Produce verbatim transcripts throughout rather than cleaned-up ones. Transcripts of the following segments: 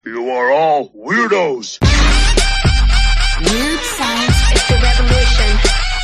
You are all weirdos. Weird science is the revolution.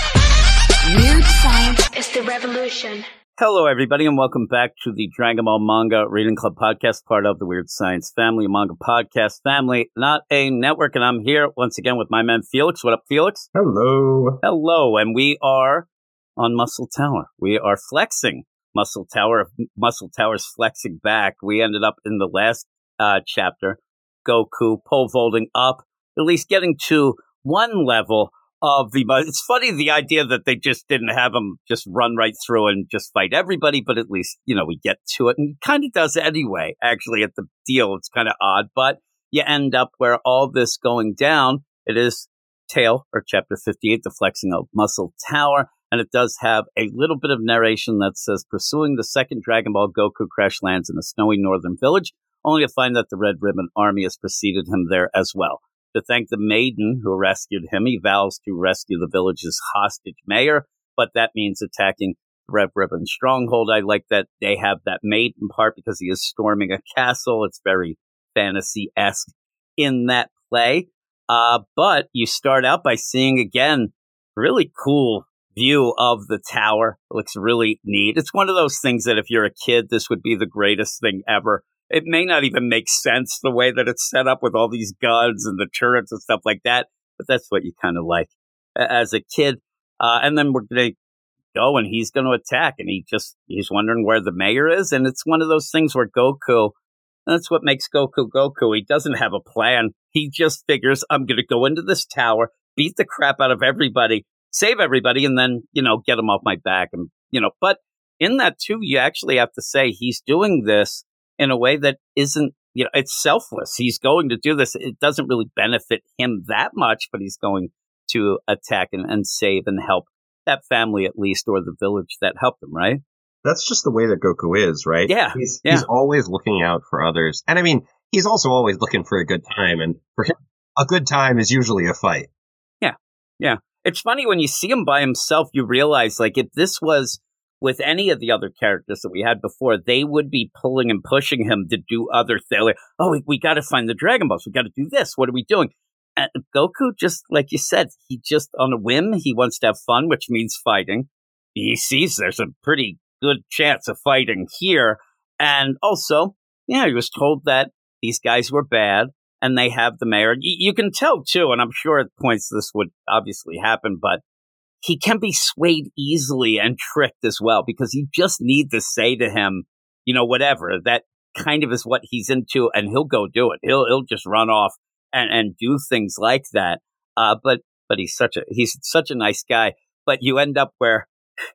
Weird science is the revolution. Hello, everybody, and welcome back to the Dragon Ball Manga Reading Club podcast, part of the Weird Science family, manga podcast family, not a network. And I'm here once again with my man Felix. What up, Felix? Hello. Hello, and we are on Muscle Tower. We are flexing Muscle Tower. Muscle Tower's flexing back. We ended up in the last uh, chapter, Goku pole vaulting up, at least getting to one level of the. It's funny, the idea that they just didn't have him just run right through and just fight everybody, but at least, you know, we get to it, and he kind of does anyway, actually, at the deal. It's kind of odd, but you end up where all this going down, it is Tale, or Chapter fifty-eight, the flexing of Muscle Tower, and it does have a little bit of narration that says, pursuing the second Dragon Ball, Goku crash lands in a snowy northern village, only to find that the Red Ribbon Army has preceded him there as well. To thank the maiden who rescued him, he vows to rescue the village's hostage mayor, but that means attacking Red Ribbon Stronghold. I like that they have that maiden part because he is storming a castle. It's very fantasy-esque in that play. Uh, but you start out by seeing, again, really cool view of the tower. It looks really neat. It's one of those things that if you're a kid, this would be the greatest thing ever. It may not even make sense the way that it's set up with all these guns and the turrets and stuff like that, but that's what you kind of like as a kid. Uh, and then we're going to go and he's going to attack, and he just, he's wondering where the mayor is. And it's one of those things where Goku, that's what makes Goku Goku. He doesn't have a plan. He just figures, I'm going to go into this tower, beat the crap out of everybody, save everybody, and then, you know, get them off my back. And, you know, but in that too, you actually have to say he's doing this in a way that isn't, you know, it's selfless. He's going to do this. It doesn't really benefit him that much, but he's going to attack and, and save and help that family at least, or the village that helped him, right? That's just the way that Goku is, right? Yeah. He's, yeah. he's always looking out for others. And I mean, he's also always looking for a good time. And for him, a good time is usually a fight. Yeah. Yeah. It's funny when you see him by himself, you realize, like, if this was with any of the other characters that we had before, they would be pulling and pushing him to do other things. Like, oh, we, we got to find the Dragon Balls. We got to do this. What are we doing? And Goku, just like you said, he just on a whim, he wants to have fun, which means fighting. He sees there's a pretty good chance of fighting here. And also, yeah, he was told that these guys were bad and they have the mayor. You, you can tell, too, and I'm sure at points this would obviously happen, but he can be swayed easily and tricked as well, because you just need to say to him, you know, whatever, that kind of is what he's into, and he'll go do it. He'll he'll just run off and, and do things like that. Uh, but but he's such a he's such a nice guy. But you end up where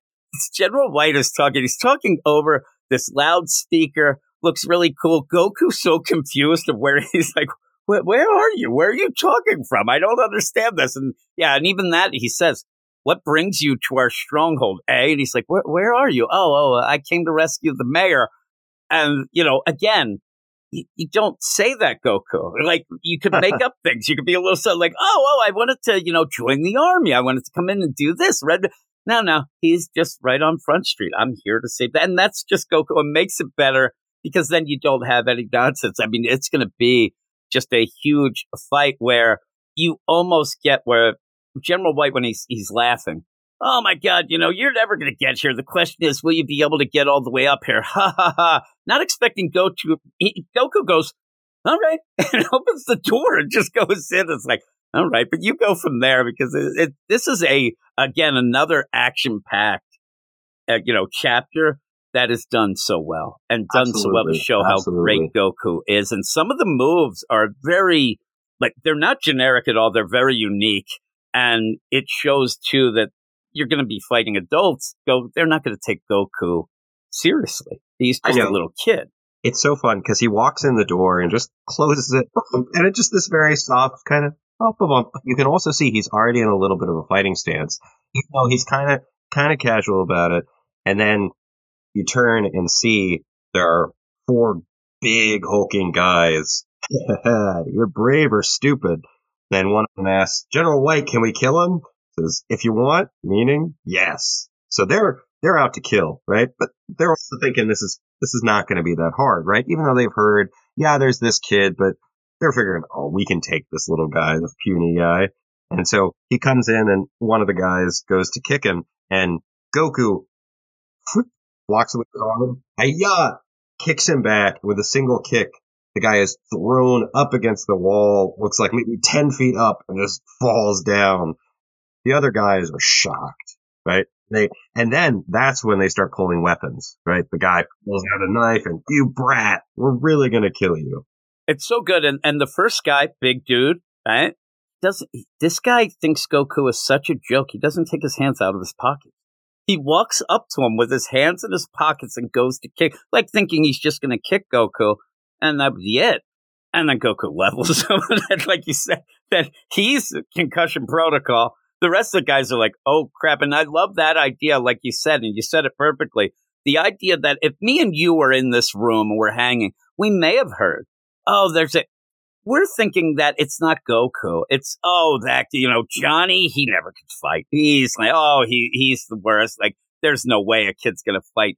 General White is talking. He's talking over this loudspeaker. Looks really cool. Goku's so confused of where he's like, where, where are you? Where are you talking from? I don't understand this. And yeah, and even that he says, what brings you to our stronghold, eh? And he's like, where, where are you? Oh, oh, I came to rescue the mayor. And, you know, again, you, you don't say that, Goku. Like, you could make up things. You could be a little so like, oh, oh, I wanted to, you know, join the army. I wanted to come in and do this. Red. No, no, he's just right on Front Street. I'm here to save that. And that's just Goku. It makes it better because then you don't have any nonsense. I mean, it's going to be just a huge fight where you almost get where General White, when he's he's laughing, oh my God, you know, you're never going to get here. The question is, will you be able to get all the way up here? Ha ha ha. Not expecting Goku. He, Goku goes, all right, and opens the door and just goes in. It's like, all right, but you go from there because it, it, this is a, again, another action-packed, uh, you know, chapter that is done so well and done Absolutely. so well to show Absolutely. how great Goku is. And some of the moves are very, like, they're not generic at all. They're very unique. And it shows, too, that you're going to be fighting adults. Go, they're not going to take Goku seriously. He's just a little kid. It's so fun because he walks in the door and just closes it. And it's just this very soft kind of bump, bump. You can also see he's already in a little bit of a fighting stance. You know, he's kind of kind of casual about it. And then you turn and see there are four big hulking guys. You're brave or stupid. Then one of them asks, General White, can we kill him? Says, if you want, meaning yes. So they're they're out to kill, right? But they're also thinking this is this is not going to be that hard, right? Even though they've heard, yeah, there's this kid, but they're figuring, oh, we can take this little guy, this puny guy. And so he comes in, and one of the guys goes to kick him, and Goku blocks it with his arm. Hi-ya! Kicks him back with a single kick. The guy is thrown up against the wall, looks like maybe ten feet up, and just falls down. The other guys are shocked, right? They and then that's when they start pulling weapons, right? The guy pulls out a knife, and you brat, we're really gonna kill you. It's so good, and and the first guy, big dude, right? Doesn't this guy thinks Goku is such a joke? He doesn't take his hands out of his pockets. He walks up to him with his hands in his pockets and goes to kick, like thinking he's just gonna kick Goku, and that would be it. And then Goku levels him, and like you said, that he's concussion protocol. The rest of the guys are like, oh, crap. And I love that idea, like you said, and you said it perfectly. The idea that if me and you were in this room and we're hanging, we may have heard, oh, there's a, we're thinking that it's not Goku. It's, oh, that, you know, Johnny, he never could fight. He's like, oh, he he's the worst. Like, there's no way a kid's going to fight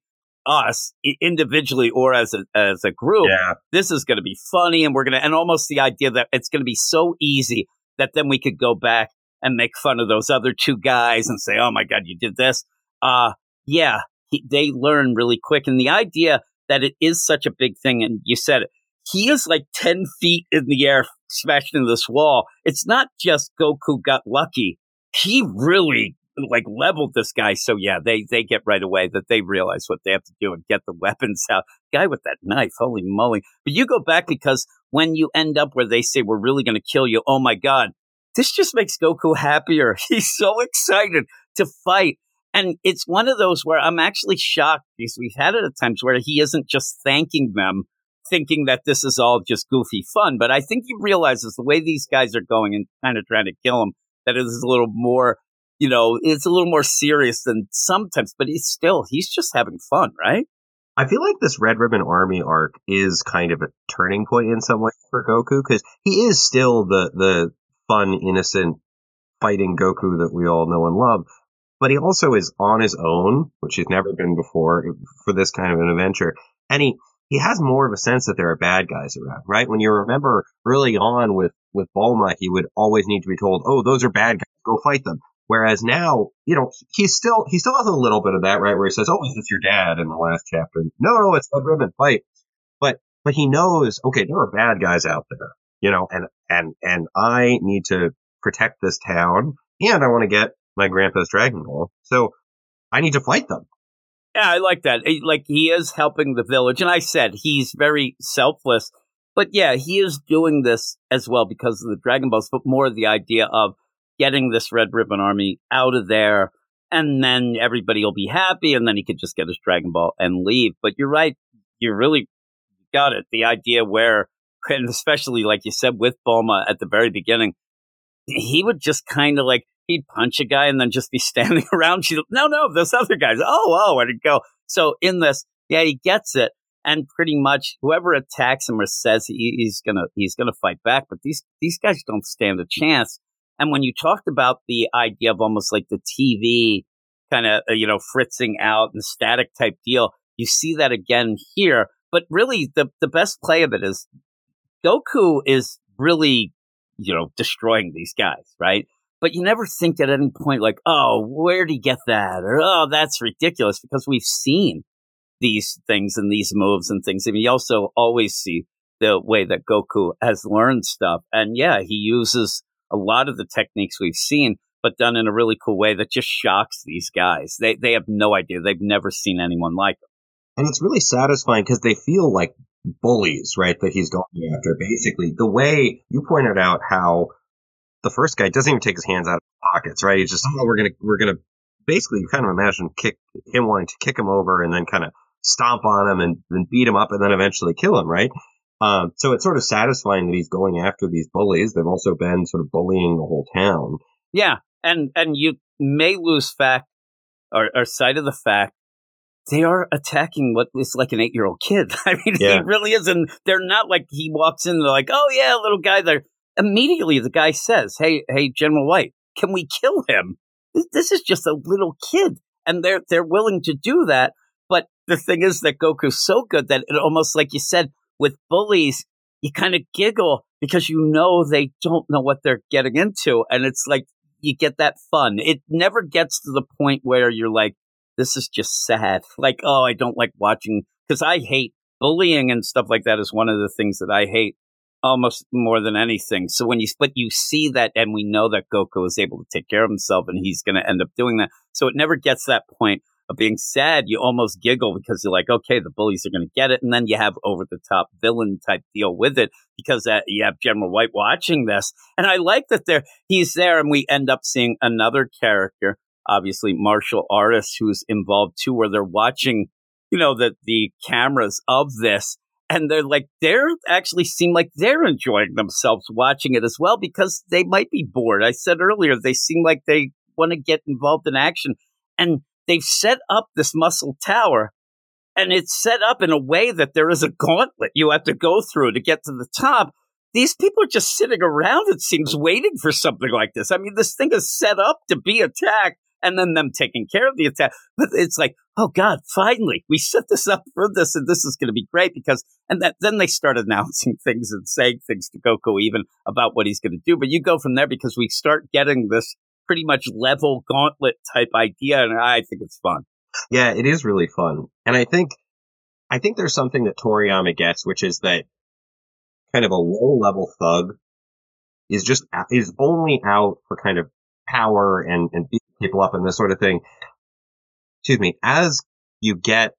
us individually or as a, as a group. Yeah. This is going to be funny. And we're going to, and almost the idea that it's going to be so easy that then we could go back and make fun of those other two guys and say, oh, my God, you did this. Uh, yeah, he, they learn really quick. And the idea that it is such a big thing, and you said it, he is like ten feet in the air, smashed into this wall. It's not just Goku got lucky. He really like leveled this guy. So, yeah, they, they get right away that they realize what they have to do and get the weapons out. Guy with that knife, holy moly. But you go back because when you end up where they say, we're really going to kill you, oh, my God. This just makes Goku happier. He's so excited to fight. And it's one of those where I'm actually shocked because we've had it at times where he isn't just thanking them, thinking that this is all just goofy fun. But I think he realizes the way these guys are going and kind of trying to kill him, that it is a little more, you know, it's a little more serious than sometimes. But he's still, he's just having fun, right? I feel like this Red Ribbon Army arc is kind of a turning point in some way for Goku because he is still the the fun, innocent, fighting Goku that we all know and love. But he also is on his own, which he's never been before for this kind of an adventure. And he, he has more of a sense that there are bad guys around, right? When you remember early on with, with Bulma, he would always need to be told, oh, those are bad guys, go fight them. Whereas now, you know, he's still, he still has a little bit of that, right? Where he says, oh, is this your dad in the last chapter? No, no, it's Red Ribbon, fight. But, but he knows, okay, there are bad guys out there. You know, and, and, and I need to protect this town, and I want to get my grandpa's Dragon Ball. So I need to fight them. Yeah, I like that. Like, he is helping the village. And I said he's very selfless. But yeah, he is doing this as well because of the Dragon Balls, but more the idea of getting this Red Ribbon Army out of there, and then everybody will be happy, and then he could just get his Dragon Ball and leave. But you're right. You really got it. The idea where, and especially, like you said, with Bulma at the very beginning, he would just kind of like, he'd punch a guy and then just be standing around. She'd, no, no, those other guys. Oh, oh, where'd it go? So in this, yeah, he gets it. And pretty much whoever attacks him or says he, he's going to he's gonna fight back. But these, these guys don't stand a chance. And when you talked about the idea of almost like the T V kind of, you know, fritzing out and static type deal, you see that again here. But really, the, the best play of it is Goku is really, you know, destroying these guys, right? But you never think at any point like, oh, where'd he get that? Or, oh, that's ridiculous, because we've seen these things and these moves and things. I mean, you also always see the way that Goku has learned stuff. And yeah, he uses a lot of the techniques we've seen, but done in a really cool way that just shocks these guys. They they have no idea. They've never seen anyone like him. And it's really satisfying because they feel like bullies, right, that he's going after. Basically, the way you pointed out how the first guy doesn't even take his hands out of his pockets, right? He's just, oh, we're gonna, we're gonna, basically, you kind of imagine kick him wanting to kick him over and then kind of stomp on him and then beat him up and then eventually kill him, right? Um, so it's sort of satisfying that he's going after these bullies. They've also been sort of bullying the whole town. Yeah, and and you may lose fact or, or sight of the fact they are attacking what is like an eight-year-old kid. I mean, yeah. He really is, and they're not like he walks in and they're like, oh yeah, little guy there. Immediately, the guy says, hey, hey, General White, can we kill him? This, this is just a little kid, and they're they're willing to do that. But the thing is that Goku's so good that it almost, like you said, with bullies, you kind of giggle because you know they don't know what they're getting into. And it's like you get that fun. It never gets to the point where you're like, this is just sad. Like, oh, I don't like watching, because I hate bullying and stuff like that is one of the things that I hate almost more than anything. So when you, but you see that, and we know that Goku is able to take care of himself and he's going to end up doing that. So it never gets to that point of being sad. You almost giggle because you're like, okay, the bullies are going to get it. And then you have over the top villain type deal with it because uh, you have General White watching this. And I like that there, he's there, and we end up seeing another character, obviously martial artist, who's involved too, where they're watching, you know, the, the cameras of this. And they're like, they're actually seem like they're enjoying themselves watching it as well, because they might be bored. I said earlier, they seem like they want to get involved in action. And they've set up this muscle tower, and it's set up in a way that there is a gauntlet you have to go through to get to the top. These people are just sitting around, it seems, waiting for something like this. I mean, this thing is set up to be attacked, and then them taking care of the attack. But it's like, oh, God, finally, we set this up for this, and this is going to be great. Because, and that, then they start announcing things and saying things to Goku even about what he's going to do. But you go from there because we start getting this pretty much level gauntlet type idea, and I think it's fun. Yeah, it is really fun. And I think, I think there's something that Toriyama gets, which is that kind of a low-level thug is just, is only out for kind of power and, and beating people up and this sort of thing. Excuse me. As you get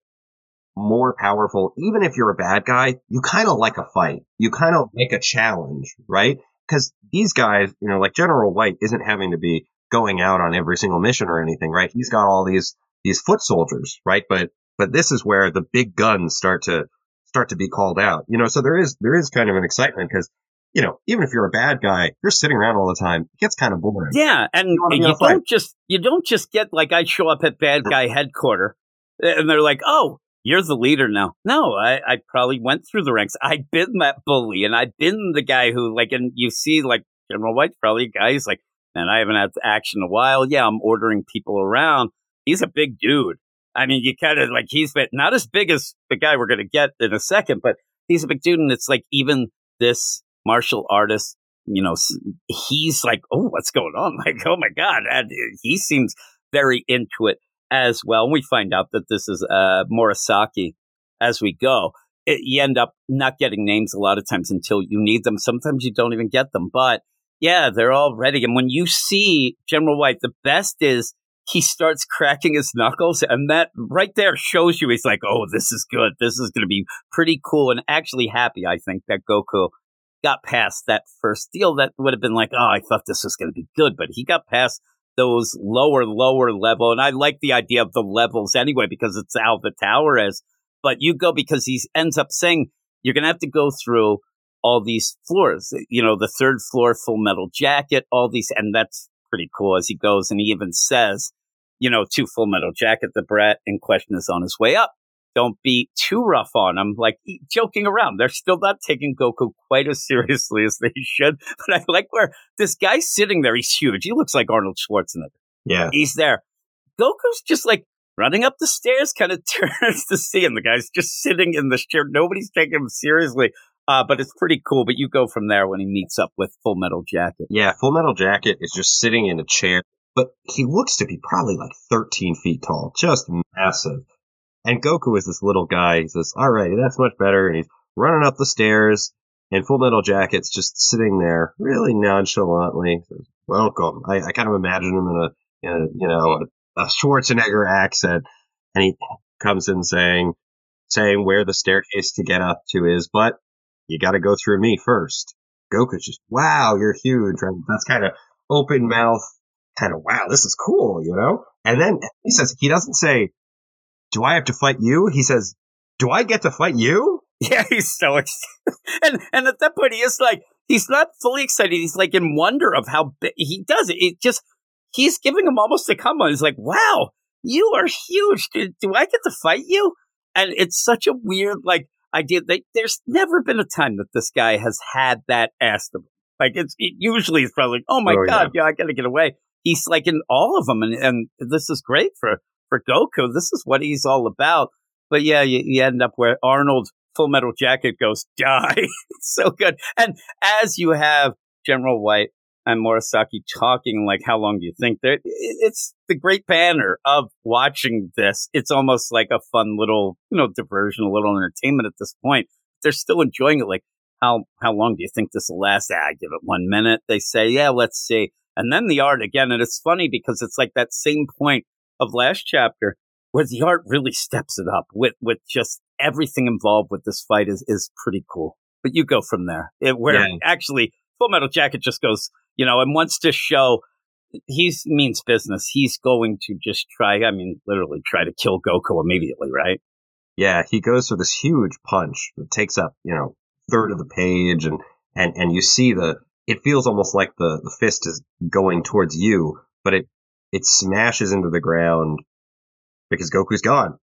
more powerful, even if you're a bad guy, you kind of like a fight. You kind of like a challenge, right? Because these guys, you know, like General White isn't having to be going out on every single mission or anything, right? He's got all these, these foot soldiers, right? But, but this is where the big guns start to, start to be called out, you know, so there is, there is kind of an excitement because, you know, even if you're a bad guy, you're sitting around all the time. It gets kind of boring. Yeah, and you, you don't just you don't just get like I show up at bad guy headquarters, and they're like, "Oh, you're the leader now." No, I, I probably went through the ranks. I've been that bully, and I've been the guy who like, and you see like General White's probably a guy who's like, "Man, I haven't had action in a while. Yeah, I'm ordering people around." He's a big dude. I mean, you kind of like he's been, not as big as the guy we're going to get in a second, but he's a big dude, and it's like even this martial artist, you know, he's like, oh, what's going on? Like, oh my God. And he seems very into it as well. And we find out that this is uh, Murasaki as we go. It, you end up not getting names a lot of times until you need them. Sometimes you don't even get them. But yeah, they're all ready. And when you see General White, the best is he starts cracking his knuckles. And that right there shows you he's like, oh, this is good. This is going to be pretty cool. And actually happy, I think, that Goku got past that first deal. That would have been like, oh, I thought this was going to be good, but he got past those lower, lower level. And I like the idea of the levels anyway, because it's how the tower is. But you go because he ends up saying you're going to have to go through all these floors, you know, the third floor, Full Metal Jacket, all these. And that's pretty cool as he goes. And he even says, you know, to Full Metal Jacket, the brat in question is on his way up. Don't be too rough on him, like joking around. They're still not taking Goku quite as seriously as they should. But I like where this guy's sitting there. He's huge. He looks like Arnold Schwarzenegger. Yeah. He's there. Goku's just like running up the stairs, kind of turns to see him. The guy's just sitting in the chair. Nobody's taking him seriously. Uh, but it's pretty cool. But you go from there when he meets up with Full Metal Jacket. Yeah, Full Metal Jacket is just sitting in a chair. But he looks to be probably like thirteen feet tall. Just massive. And Goku is this little guy. He says, all right, that's much better. And he's running up the stairs, and Full Metal Jacket's just sitting there really nonchalantly. He says, welcome. I, I kind of imagine him in a, in a you know, a, a Schwarzenegger accent. And he comes in saying, saying where the staircase to get up to is, but you got to go through me first. Goku's just, wow, you're huge. Right? That's kind of open mouth, kind of, wow, this is cool, you know? And then he says, he doesn't say, do I have to fight you? He says, do I get to fight you? Yeah, he's so excited. And, and at that point, he is like, he's not fully excited. He's like in wonder of how big he does it. It just, he's giving him almost a come on. He's like, wow, you are huge. Do, do I get to fight you? And it's such a weird, like, idea. That there's never been a time that this guy has had that asked of him. Like, it's it usually it's probably like, oh my oh, God, yeah. yeah, I got to get away. He's like in all of them. And, and this is great for For Goku, this is what he's all about. But yeah, you, you end up where Arnold Full Metal Jacket goes, die. It's so good. And as you have General White and Murasaki talking, like, how long do you think? That it's the great banner of watching this. It's almost like a fun little, you know, diversion, a little entertainment at this point. They're still enjoying it. Like, how how long do you think this will last? Ah, I give it one minute. They say, yeah, let's see. And then the art again. And it's funny because it's like that same point of last chapter where the art really steps it up with, with just everything involved with this fight is, is pretty cool. But you go from there. It, where yeah. actually Full Metal Jacket just goes, you know, and wants to show he means business. He's going to just try, I mean, literally try to kill Goku immediately, right? Yeah, he goes for this huge punch that takes up, you know, third of the page, and, and, and you see the, it feels almost like the, the fist is going towards you, but it, it smashes into the ground because Goku's gone.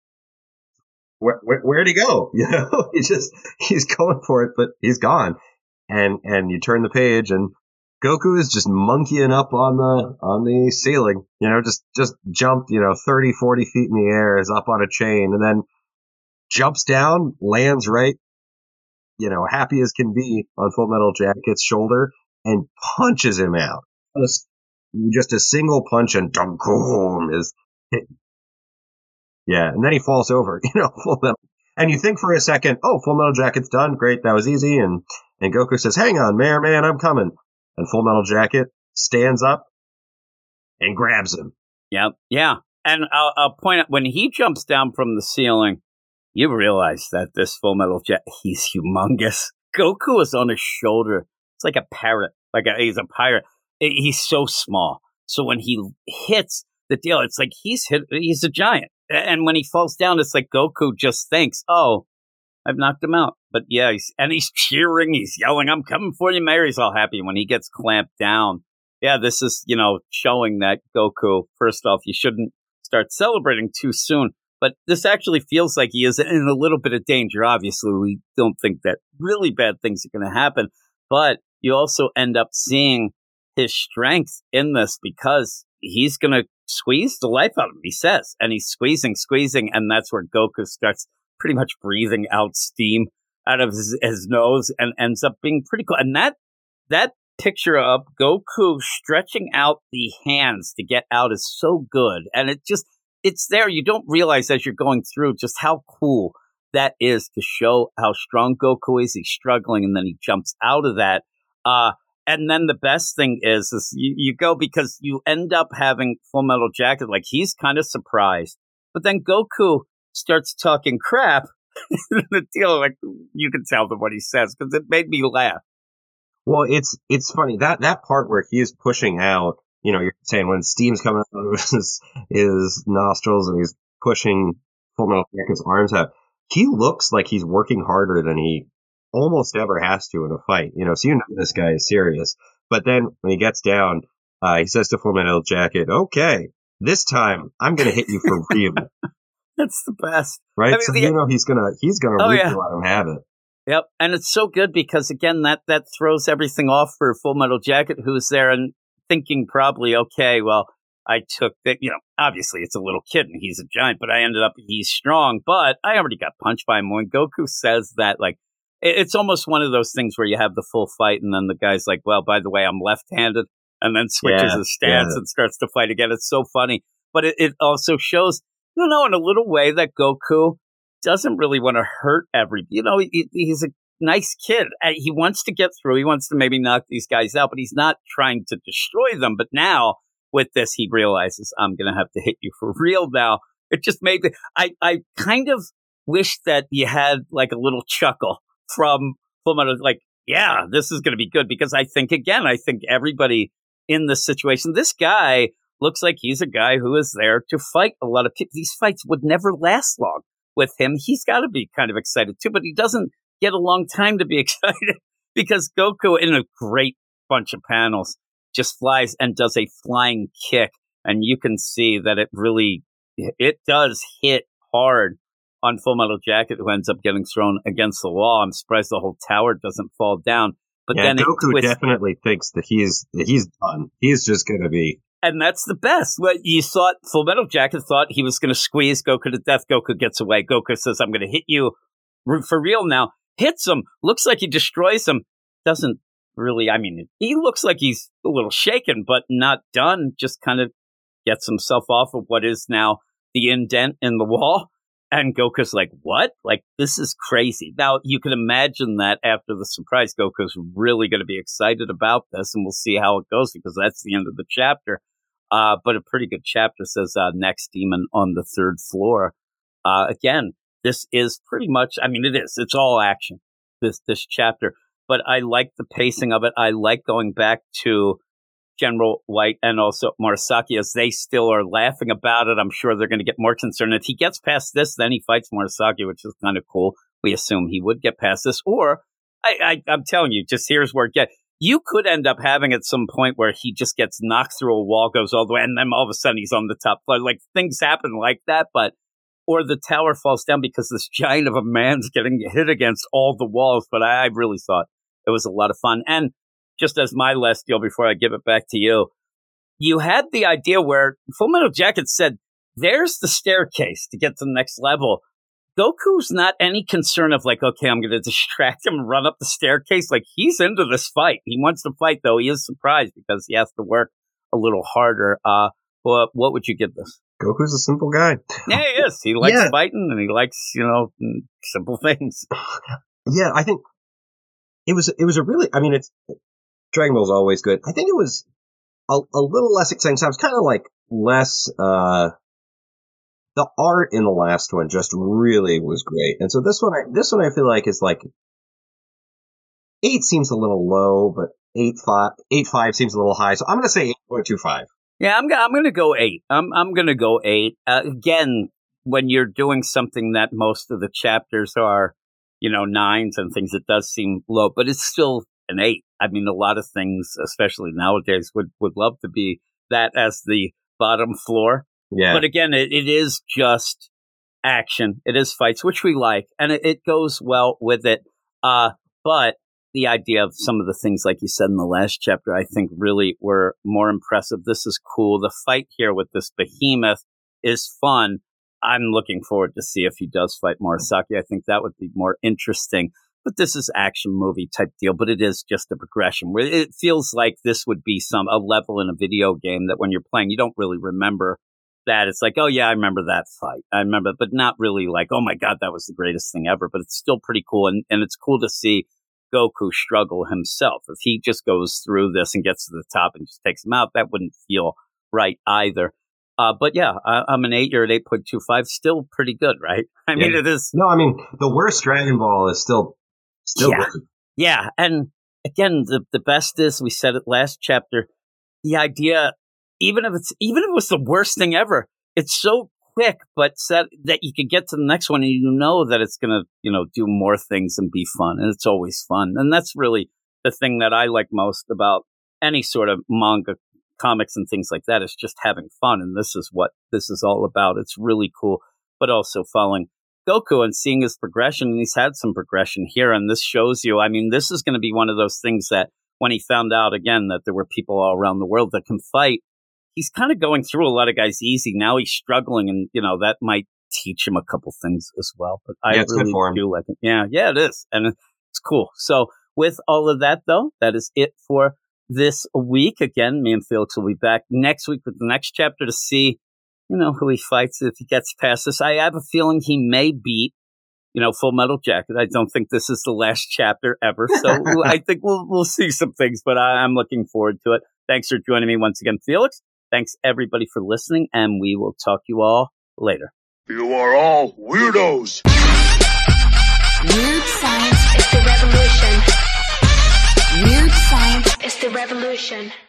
Where, where, where'd he go? You know, he just, he's going for it, but he's gone. And, and you turn the page and Goku is just monkeying up on the, on the ceiling, you know, just, just jumped, you know, thirty, forty feet in the air, is up on a chain, and then jumps down, lands right, you know, happy as can be on Full Metal Jacket's shoulder and punches him out. Just, just a single punch and Dunkum is hit. Yeah, and then he falls over, you know, Full Metal. And you think for a second, oh, Full Metal Jacket's done. Great, that was easy. And, and Goku says, hang on, Mayor Man, I'm coming. And Full Metal Jacket stands up and grabs him. Yep, yeah. And I'll, I'll point out, when he jumps down from the ceiling, you realize that this Full Metal Jacket, he's humongous. Goku is on his shoulder. It's like a parrot, like a, he's a pirate. He's so small. So when he hits the deal, it's like he's hit, he's a giant. And when he falls down, it's like Goku just thinks, oh, I've knocked him out. But yeah, he's, and he's cheering, he's yelling, I'm coming for you, Mayor. He's all happy. When he gets clamped down, yeah, this is, you know, showing that Goku, first off, you shouldn't start celebrating too soon. But this actually feels like he is in a little bit of danger. Obviously, we don't think that really bad things are going to happen. But you also end up seeing his strength in this because he's going to squeeze the life out of him, he says. And he's squeezing, squeezing, and that's where Goku starts pretty much breathing out steam out of his, his nose and ends up being pretty cool. And that that picture of Goku stretching out the hands to get out is so good. And it just... it's there. You don't realize as you're going through just how cool that is to show how strong Goku is. He's struggling, and then he jumps out of that. Uh, and then the best thing is, is you, you go because you end up having Full Metal Jacket. Like, he's kind of surprised. But then Goku starts talking crap. The deal, like, you can tell them what he says because it made me laugh. Well, it's it's funny. That, that part where he is pushing out, you know, you're saying when steam's coming out of his, his nostrils and he's pushing Full Metal Jacket's arms out, he looks like he's working harder than he almost ever has to in a fight. You know, so you know this guy is serious. But then when he gets down, uh, he says to Full Metal Jacket, okay, this time I'm going to hit you for real. That's the best. Right? I mean, so the, you know he's going to he's gonna oh, really yeah. let him have it. Yep. And it's so good because, again, that, that throws everything off for Full Metal Jacket, who's there and thinking probably, okay, well, I took that, you know, obviously it's a little kid and he's a giant, but I ended up, he's strong, but I already got punched by him. When Goku says that, like, it's almost one of those things where you have the full fight and then the guy's like, well, by the way, I'm left-handed, and then switches yeah, his stance yeah. and starts to fight again. It's so funny. But it, it also shows, you know, in a little way that Goku doesn't really want to hurt everybody. You know, he, he's a nice kid. He wants to get through. He wants to maybe knock these guys out, but he's not trying to destroy them. But now with this, he realizes I'm going to have to hit you for real now. It just made me, I, I kind of wish that you had like a little chuckle from Full Metal, like, yeah, this is going to be good. Because I think, again, I think everybody in this situation, this guy looks like he's a guy who is there to fight a lot of people. These fights would never last long with him. He's got to be kind of excited too, but he doesn't get a long time to be excited because Goku, in a great bunch of panels, just flies and does a flying kick. And you can see that it really, it does hit hard on Full Metal Jacket, who ends up getting thrown against the wall. I'm surprised the whole tower doesn't fall down. But yeah, then Goku it definitely thinks that he's that he's done. He's just going to be. And that's the best. What you thought, Full Metal Jacket thought he was going to squeeze Goku to death. Goku gets away. Goku says, I'm going to hit you for real now, hits him, looks like he destroys him, doesn't really, I mean, he looks like he's a little shaken, but not done, just kind of gets himself off of what is now the indent in the wall. And Goku's like, what? Like, this is crazy. Now, you can imagine that after the surprise, Goku's really going to be excited about this, and we'll see how it goes, because that's the end of the chapter. Uh, but a pretty good chapter says, uh, next demon on the third floor. Uh, again, this is pretty much, I mean, it is. It's all action, this this chapter. But I like the pacing of it. I like going back to General White and also Murasaki as they still are laughing about it. I'm sure they're going to get more concerned. If he gets past this, then he fights Murasaki, which is kind of cool. We assume he would get past this. Or, I, I, I'm telling you, just here's where it gets. You could end up having at some point where he just gets knocked through a wall, goes all the way, and then all of a sudden he's on the top floor. Like, things happen like that, but or the tower falls down because this giant of a man's getting hit against all the walls. But I, I really thought it was a lot of fun. And just as my last deal before I give it back to you, you had the idea where Full Metal Jacket said, there's the staircase to get to the next level. Goku's not any concern of like, okay, I'm going to distract him and run up the staircase. Like, he's into this fight. He wants to fight, though. He is surprised because he has to work a little harder. Uh, but what would you give this? Goku's a simple guy. Yeah, he is. He likes yeah. fighting, and he likes, you know, simple things. Yeah, I think it was, it was a really, I mean, it's, Dragon Ball's always good. I think it was a, a little less exciting. So I was kind of like less, uh, the art in the last one just really was great. And so this one, I, this one I feel like is like, eight seems a little low, but eight five, eight five seems a little high. So I'm going to say eight point two five. Yeah, I'm, I'm going to go eight. I'm, I'm going to go eight. Uh, again, when you're doing something that most of the chapters are, you know, nines and things, it does seem low, but it's still an eight. I mean, a lot of things, especially nowadays, would, would love to be that as the bottom floor. Yeah. But again, it, it is just action. It is fights, which we like, and it, it goes well with it. Uh, but the idea of some of the things, like you said in the last chapter, I think really were more impressive. This is cool. The fight here with this behemoth is fun. I'm looking forward to see if he does fight Murasaki. I think that would be more interesting. But this is action movie type deal, but it is just a progression where it feels like this would be some a level in a video game that when you're playing, you don't really remember that. It's like, oh yeah, I remember that fight. I remember, but not really like, oh my God, that was the greatest thing ever. But it's still pretty cool. And, and it's cool to see Goku struggle himself. If he just goes through this and gets to the top and just takes him out, that wouldn't feel right either. Uh, but yeah, I, I'm an eight. You're at eight point two five. Still pretty good, right? I mean, yeah. it is. No, I mean, the worst Dragon Ball is still, still yeah. good. Yeah. And again, the, the best is, we said it last chapter, the idea, even if it's, even if it was the worst thing ever, it's so quick, but set that you could get to the next one and you know that it's going to, you know, do more things and be fun. And it's always fun. And that's really the thing that I like most about any sort of manga, comics and things like that, is just having fun. And this is what this is all about. It's really cool, but also following Goku and seeing his progression. And he's had some progression here. And this shows you, I mean, this is going to be one of those things that when he found out again that there were people all around the world that can fight, he's kind of going through a lot of guys easy. Now he's struggling, and, you know, that might teach him a couple things as well. But I yeah, it's really good for him. do like it. Yeah, yeah, it is. And it's cool. So with all of that, though, that is it for this week. Again, me and Felix will be back next week with the next chapter to see, you know, who he fights if he gets past this. I have a feeling he may beat, you know, Full Metal Jacket. I don't think this is the last chapter ever. So I think we'll we'll see some things, but I, I'm looking forward to it. Thanks for joining me once again, Felix. Thanks, everybody, for listening, and we will talk to you all later. You are all weirdos. Weird science is the revolution. Weird science is the revolution.